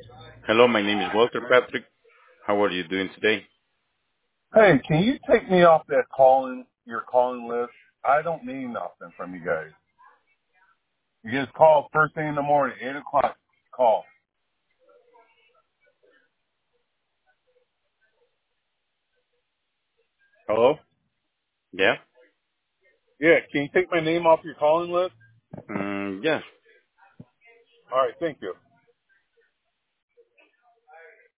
Hello, my name is Walter Patrick. How are you doing today? Hey, can you take me off that your calling list? I don't need nothing from you guys. You just call first thing in the morning, 8 o'clock, call. Hello? Yeah? Yeah, can you take my name off your calling list? Yeah. All right, thank you.